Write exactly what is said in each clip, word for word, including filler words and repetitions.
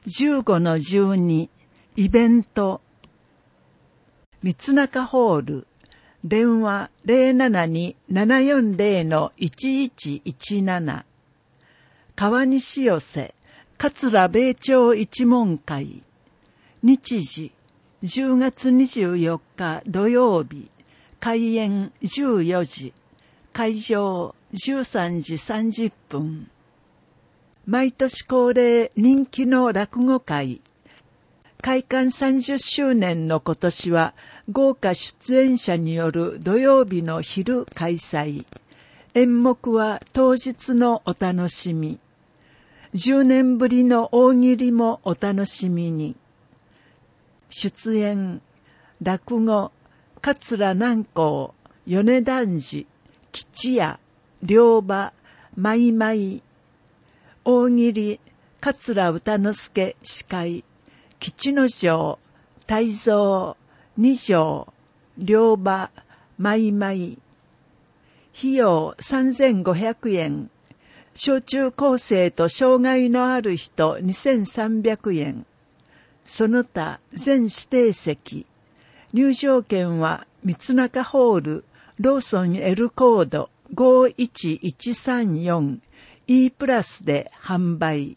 じゅうごのじゅうに イベント三中ホール電話 ゼロななに ななよんゼロ いちいちいちなな 川西寄せ桂米朝一門会日時じゅうがつにじゅうよっか土曜日開演じゅうよじ会場じゅうさんじさんじゅっぷん毎年恒例人気の落語会開館さんじゅっしゅうねんの今年は豪華出演者による土曜日の昼開催。演目は当日のお楽しみ。じゅうねんぶりの大喜利もお楽しみに。出演、落語、桂南光、米團次、吉屋、良馬、マイマイ。大喜利、桂歌之助司会。吉之丞、泰造、二条、良馬、マイマイ。費用さんぜんごひゃくえん。小中高生と障害のある人にせんさんびゃくえん。その他全指定席。入場券は三中ホール、ローソン L コードごいちいちさんよん E プラスで販売。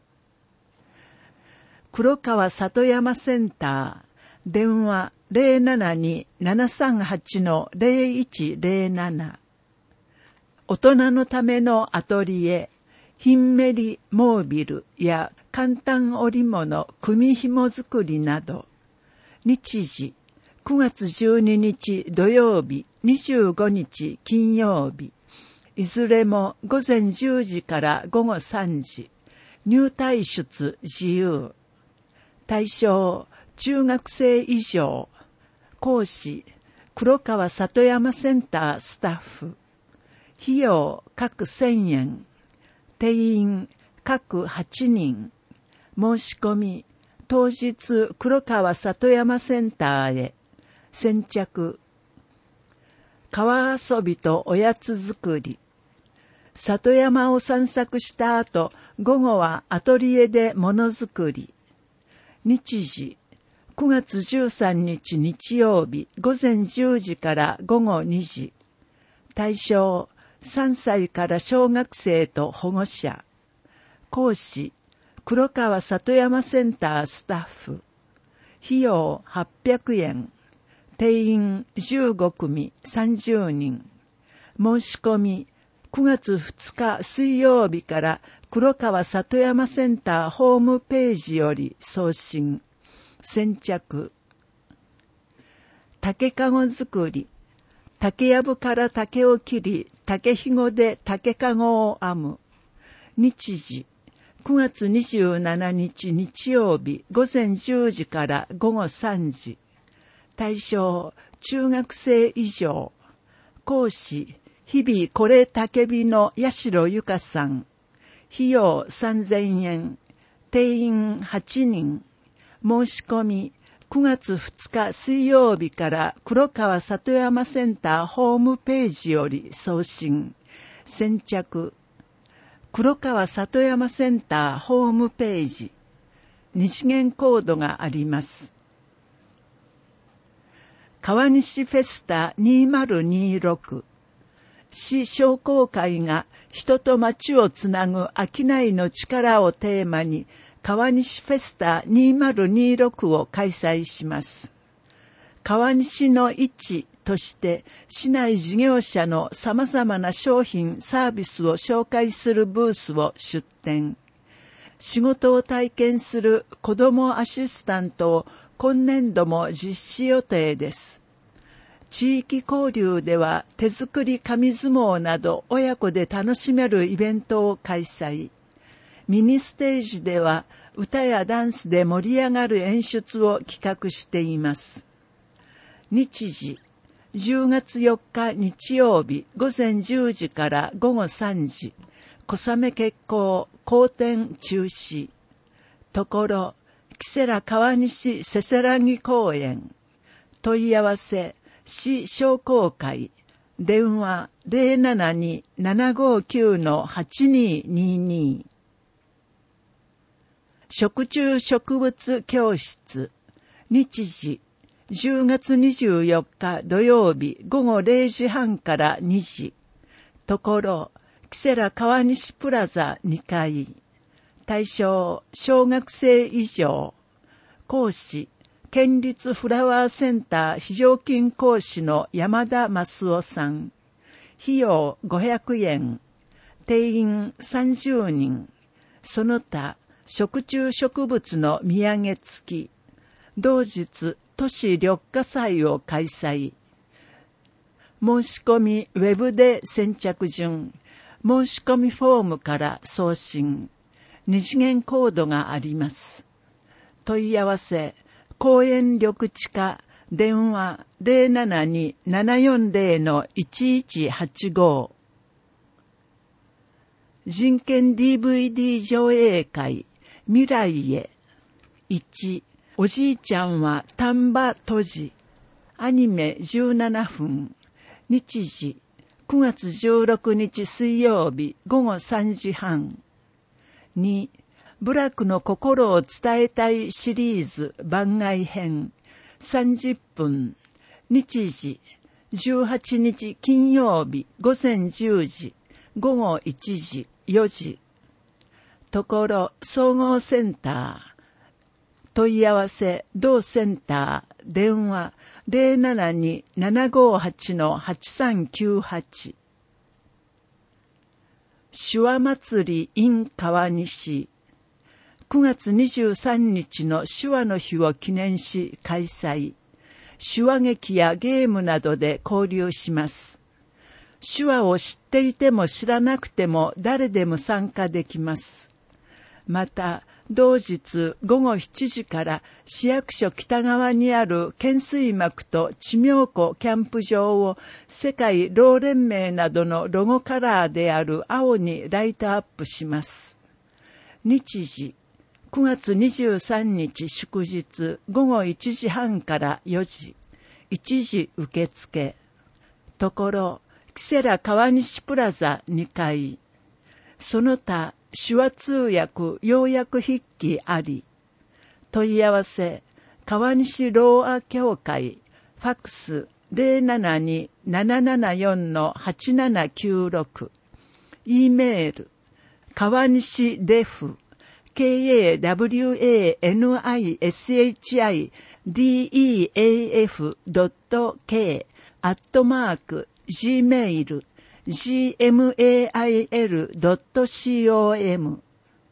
黒川里山センター電話 ゼロななに ななさんはち ゼロいちゼロなな 大人のためのアトリエヒンメリモービルや簡単織物組紐作りなど日時くがつじゅうににち土曜日にじゅうごにち金曜日いずれもごぜんじゅうじからごごさんじ入退出自由対象中学生以上講師黒川里山センタースタッフ費用各せんえん定員各はちにん申し込み当日黒川里山センターへ先着川遊びとおやつ作り里山を散策した後午後はアトリエでものづくり日時くがつじゅうさんにち日曜日ごぜんじゅうじからごごにじ対象さんさいから小学生と保護者講師黒川里山センタースタッフ費用はっぴゃくえん定員じゅうごくみさんじゅうにん申し込みくがつふつか水曜日から黒川里山センターホームページより送信先着竹かご作り竹やぶから竹を切り竹ひごで竹かごを編む日時くがつにじゅうしちにち日曜日ごぜんじゅうじからごごさんじ対象中学生以上講師日々これ竹火の八代由香さん費用さんぜんえん定員はちにん申し込みくがつふつか水曜日から黒川里山センターホームページより送信先着黒川里山センターホームページ二次元コードがあります川西フェスタにせんにじゅうろく市商工会が人と町をつなぐ商いの力をテーマに川西フェスタにせんにじゅうろくを開催します。川西の市として市内事業者の様々な商品サービスを紹介するブースを出展。仕事を体験する子どもアシスタントを今年度も実施予定です。地域交流では手作り紙相撲など親子で楽しめるイベントを開催。ミニステージでは歌やダンスで盛り上がる演出を企画しています。日時じゅうがつよっか日曜日ごぜんじゅうじからごごさんじ小雨決行後天中止ところキセラ川西せせらぎ公園問い合わせ市商工会電話 ゼロななに ななごきゅう はちにーにーにー食虫植物教室。日時、じゅうがつにじゅうよっか土曜日ごごれいじはんからにじ。ところ、キセラ川西プラザにかい。対象、小学生以上。講師、県立フラワーセンター非常勤講師の山田益夫さん。費用ごひゃくえん。定員さんじゅうにん。その他、食虫植物の土産付き。同日、都市緑化祭を開催。申し込みウェブで先着順。申し込みフォームから送信。二次元コードがあります。問い合わせ、公園緑地課、電話 ゼロななに ななよんゼロ のいちいちはちご。人権 ディーブイディー 上映会、未来へ。いち、おじいちゃんは丹波閉じ。アニメじゅうななふん。日時、くがつじゅうろくにち水曜日ごごさんじはん。に、部落の心を伝えたいシリーズ番外編さんじゅっぷん。日時、じゅうはちにち金曜日ごぜんじゅうじ、ごごいちじ、よじ。ところ総合センター。問い合わせ、同センター、電話ゼロななに ななごはち はちさんきゅうはち。手話祭り in 川西。くがつにじゅうさんにちの手話の日を記念し開催。手話劇やゲームなどで交流します。手話を知っていても知らなくても誰でも参加できます。また、同日ごごしちじから市役所北側にある懸垂幕と地名湖キャンプ場を世界ろう連盟などのロゴカラーである青にライトアップします。日時、くがつにじゅうさんにち祝日ごごいちじはんからよじ、いちじ受付。ところ、キセラ川西プラザにかい。その他、手話通訳要約筆記あり。問い合わせ、川西ろうあ協会、ファックス ゼロななに ななななよん はちななきゅうろく。E メール、川西デフ、ケーエーダブリューエーエヌアイエスエイチアイディーイーエーエフドットケー アットマーク ジーメールジーエムエーアイエルドットコム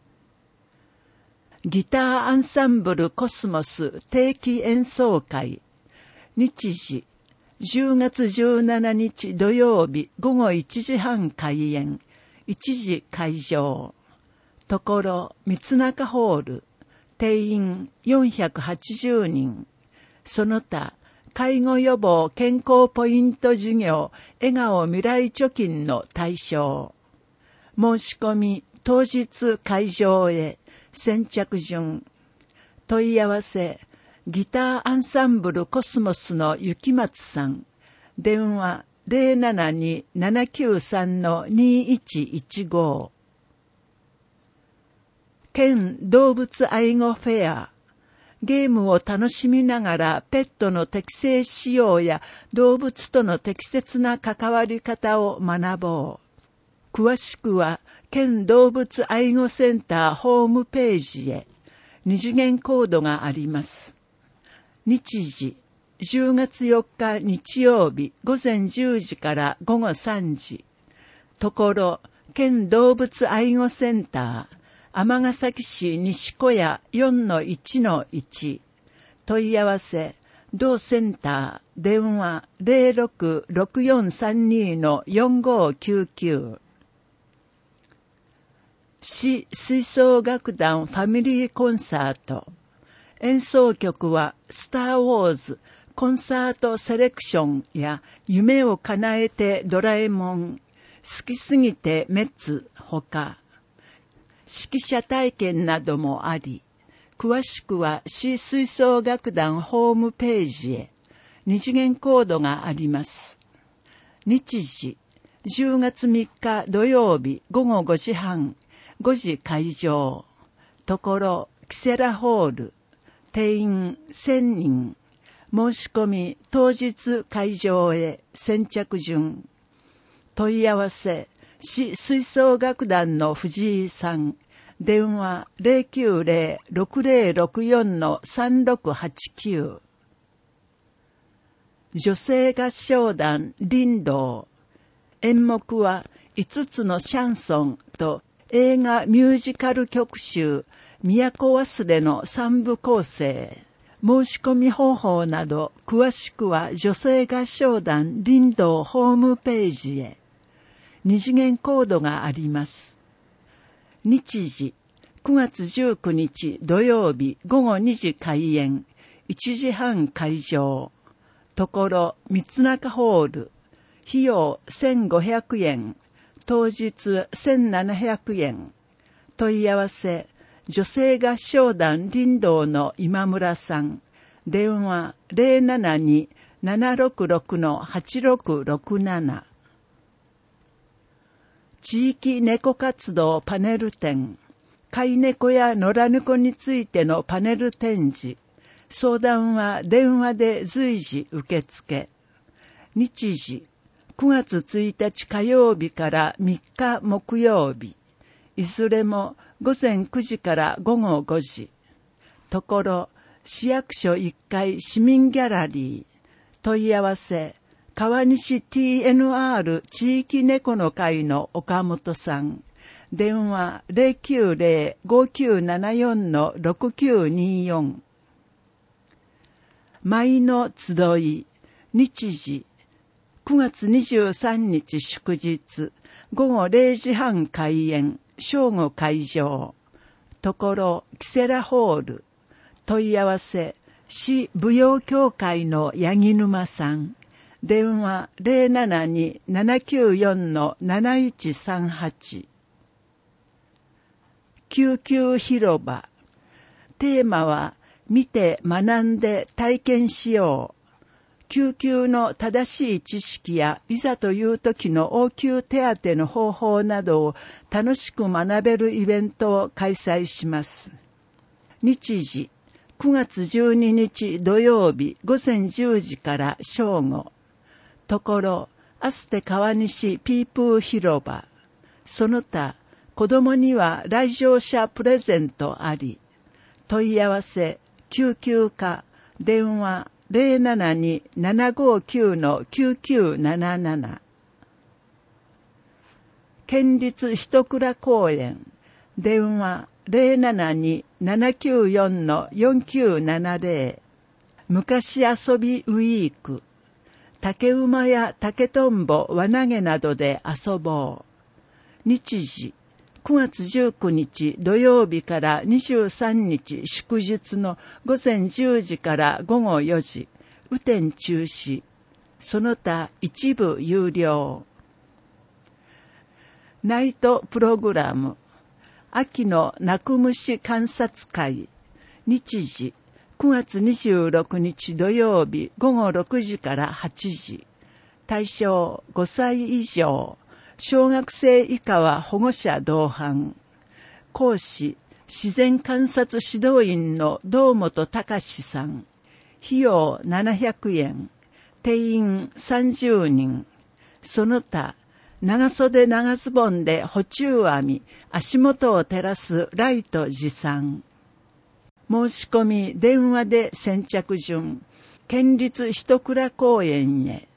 ギターアンサンブルコスモス定期演奏会。日時、じゅうがつじゅうしちにち土曜日ごごいちじはん開演、いちじ会場。ところ、三中ホール、定員よんひゃくはちじゅうにん。その他、介護予防健康ポイント事業笑顔未来貯金の対象。申し込み当日会場へ先着順。問い合わせギターアンサンブルコスモスの雪松さん。電話ゼロななに ななきゅうさん にいちいちご。県動物愛護フェア。ゲームを楽しみながらペットの適正使用や動物との適切な関わり方を学ぼう。詳しくは県動物愛護センターホームページへ。二次元コードがあります。日時、じゅうがつよっか日曜日ごぜんじゅうじからごごさんじ。ところ、県動物愛護センター尼崎市西小屋 よんのいちのいち。問い合わせ、同センター、電話ゼロろくろくよんさんにのよんごきゅうきゅう。市吹奏楽団ファミリーコンサート。演奏曲はスターウォーズコンサートセレクションや夢を叶えてドラえもん、好きすぎてメッツほか。指揮者体験などもあり、詳しくは市吹奏楽団ホームページへ。二次元コードがあります。日時、じゅうがつみっか土曜日ごごごじはん、ごじ会場。ところ、 キセラホール、定員せんにん、申し込み当日会場へ先着順。問い合わせ、市吹奏楽団の藤井さん、電話 ゼロきゅうゼロ ろくゼロろくよん さんろくはちきゅう。女性合唱団林道。演目はいつつのシャンソンと映画ミュージカル曲集都忘れの三部構成。申し込み方法など詳しくは女性合唱団林道ホームページへ。二次元コードがあります。日時くがつじゅうくにち土曜日ごごにじ開演、いちじはん会場。ところ三中ホール。費用せんごひゃくえん、当日せんななひゃくえん。問い合わせ、女性合唱団林道の今村さん、電話 ゼロななに ななろくろく はちろくろくなな。地域猫活動パネル展、飼い猫や野良猫についてのパネル展示、相談は電話で随時受付。日時くがつついたち火曜日からみっか木曜日、いずれもごぜんくじからごごごじ。ところ市役所いっかい市民ギャラリー。問い合わせ、川西 ティーエヌアール 地域猫の会の岡本さん。電話 ゼロきゅうゼロ ごきゅうななよん ろくきゅうによん。舞の集い。日時くがつにじゅうさんにち祝日、ごごれいじはん開演、正午会場。ところキセラホール。問い合わせ、市舞踊協会の八木沼さん。電話 ゼロななに ななきゅうよん なないちさんはち。救急広場。テーマは、見て学んで体験しよう。救急の正しい知識やいざという時の応急手当の方法などを楽しく学べるイベントを開催します。日時くがつじゅうににち土曜日ごぜんじゅうじから正午。ところアステ川西ピープー広場。その他子どもには来場者プレゼントあり。問い合わせ救急課電話ゼロななに ななごきゅう きゅうきゅうなななな。県立一倉公園電話ゼロななに ななきゅうよん よんきゅうななゼロ。昔遊びウィーク。竹馬や竹とんぼ輪投げなどで遊ぼう。日時くがつじゅうくにち土曜日からにじゅうさんにち祝日のごぜんじゅうじからごごよじ、雨天中止。その他一部有料。ナイトプログラム。秋の鳴く虫観察会。日時くがつにじゅうろくにち土曜日ごごろくじからはちじ。対象ごさい以上。小学生以下は保護者同伴。講師、自然観察指導員の堂本隆さん。費用ななひゃくえん。定員さんじゅうにん。その他、長袖長ズボンで補充編み、足元を照らすライト持参。申し込み電話で先着順。県立一倉公園へ。